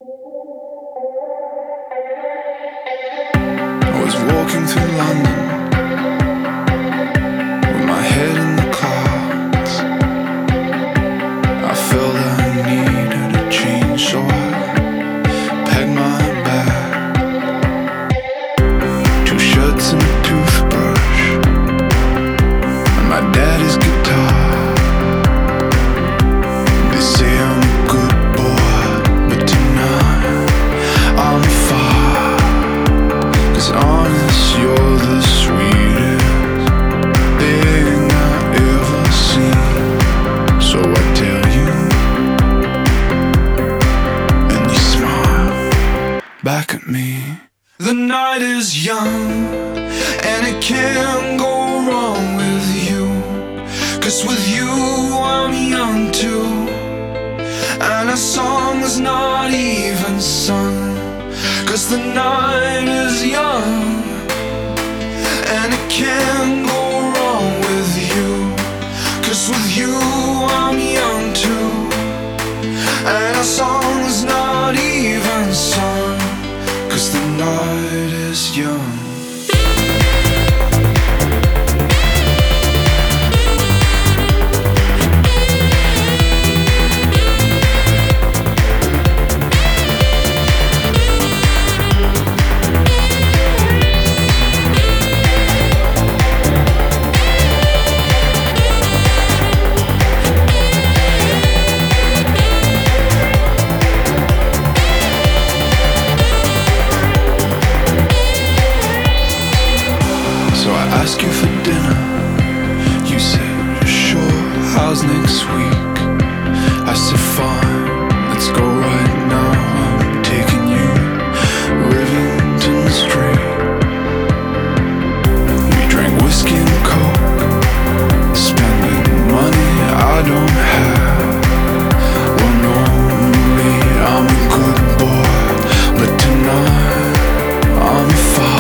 I was walking through London with my head in the clouds. I felt I needed a change, so I packed my bag, 2 shirts and a toothbrush, and my daddy's guitar. They say I'm a good boy, but tonight I'm far. 'Cause honest, you're the sweetest thing I've ever seen. So I tell you, and you smile back at me. The night is young, and it can't go wrong with you. 'Cause with you I'm young too, and our song's not even sung. 'Cause the night is young, and it can't go wrong with you. 'Cause with you I'm young too, and our song's not even sung. 'Cause the night is young. So I asked you for dinner, you said, sure, how's next week? I said, fine, let's go right now. I'm taking you Rivington Street. We drank whiskey and coke, spending money I don't have. Well, normally I'm a good boy, but tonight I'm far.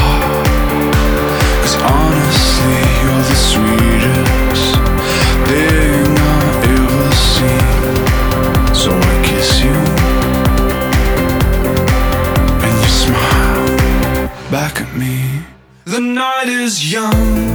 Honestly, you're the sweetest thing I've ever seen. So I kiss you, and you smile back at me. The night is young,